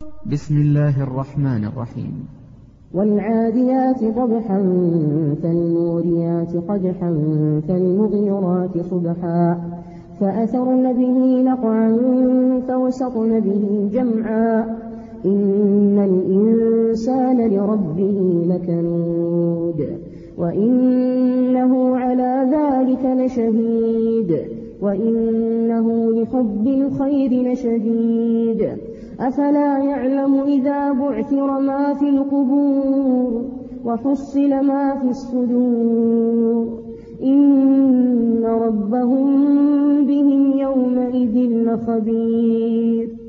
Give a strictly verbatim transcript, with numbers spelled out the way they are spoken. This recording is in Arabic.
بسم الله الرحمن الرحيم. والعاديات ضبحا فالموريات قدحا فالمغيرات صبحا فأثرن به نقعا فوسطن به جمعا إن الإنسان لربه لكنود وإنه على ذلك لشهيد وإنه لحب الخير لشديد أفلا يعلم إذا بعثر ما في القبور وحصل ما في الصدور إن ربهم بهم يومئذ لخبير.